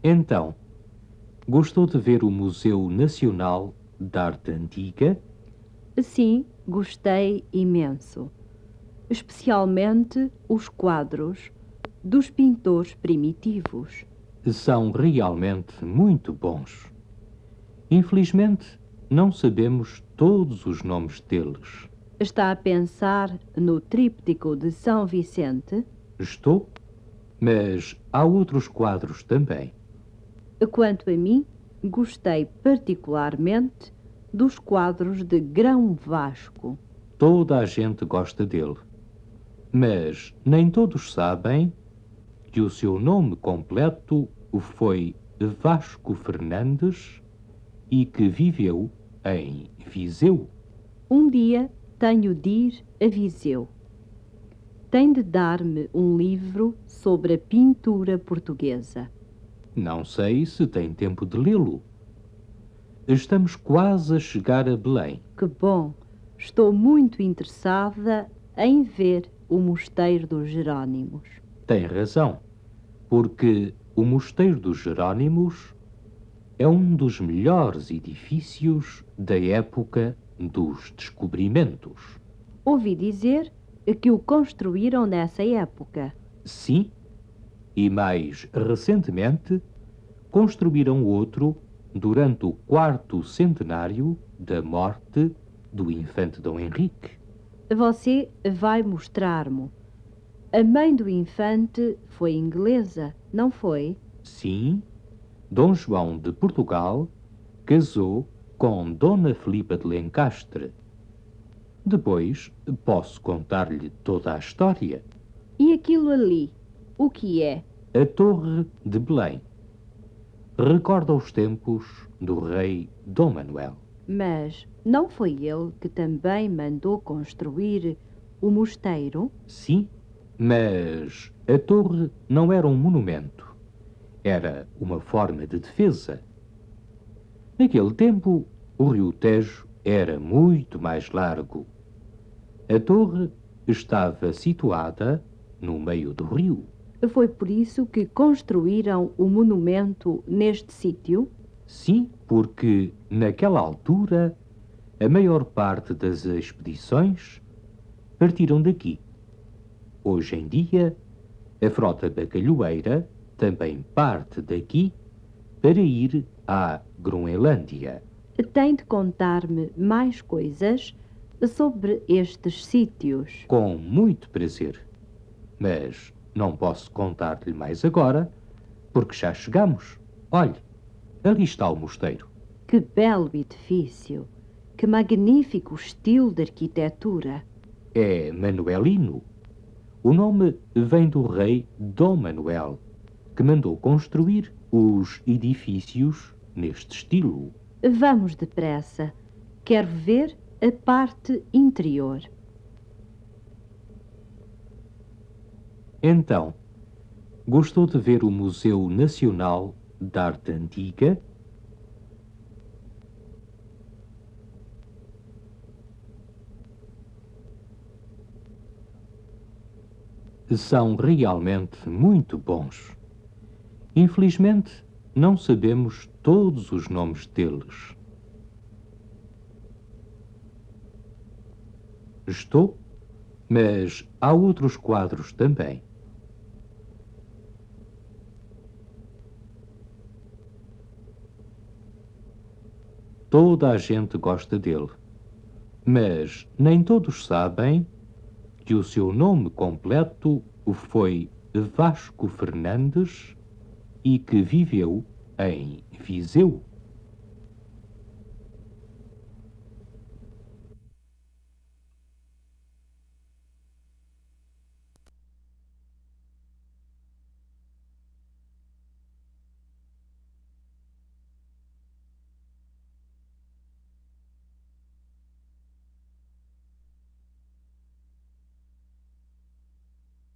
Então, gostou de ver o Museu Nacional de Arte Antiga? Sim, gostei imenso. Especialmente os quadros dos pintores primitivos. São realmente muito bons. Infelizmente, não sabemos todos os nomes deles. Está a pensar no tríptico de São Vicente? Estou, mas há outros quadros também. Quanto a mim, gostei particularmente dos quadros de Grão Vasco. Toda a gente gosta dele. Mas nem todos sabem que o seu nome completo foi Vasco Fernandes e que viveu em Viseu. Um dia tenho de ir a Viseu. Tem de dar-me um livro sobre a pintura portuguesa. Não sei se tem tempo de lê-lo. Estamos quase a chegar a Belém. Que bom! Estou muito interessada em ver o Mosteiro dos Jerônimos. Tem razão, porque o Mosteiro dos Jerônimos é um dos melhores edifícios da época dos descobrimentos. Ouvi dizer que o construíram nessa época. Sim, e mais recentemente construíram outro durante o quarto centenário da morte do infante Dom Henrique. Você vai mostrar-me. A mãe do infante foi inglesa, não foi? Sim, Dom João de Portugal casou com Dona Filipa de Lencastre. Depois posso contar-lhe toda a história. E aquilo ali, o que é? A Torre de Belém recorda os tempos do rei Dom Manuel. Mas não foi ele que também mandou construir o mosteiro? Sim, mas a torre não era um monumento. Era uma forma de defesa. Naquele tempo, o rio Tejo era muito mais largo. A torre estava situada no meio do rio. Foi por isso que construíram o monumento neste sítio? Sim, porque naquela altura a maior parte das expedições partiram daqui. Hoje em dia, a frota bacalhoeira também parte daqui para ir à Groenlândia. Tem de contar-me mais coisas sobre estes sítios. Com muito prazer. Mas não posso contar-lhe mais agora, porque já chegamos. Olhe, ali está o mosteiro. Que belo edifício! Que magnífico estilo de arquitetura! É Manuelino. O nome vem do rei Dom Manuel, que mandou construir os edifícios neste estilo. Vamos depressa. Quero ver a parte interior. Então, gostou de ver o Museu Nacional de Arte Antiga? São realmente muito bons. Infelizmente, não sabemos todos os nomes deles. Estou, mas há outros quadros também. Toda a gente gosta dele, mas nem todos sabem que o seu nome completo foi Vasco Fernandes e que viveu em Viseu.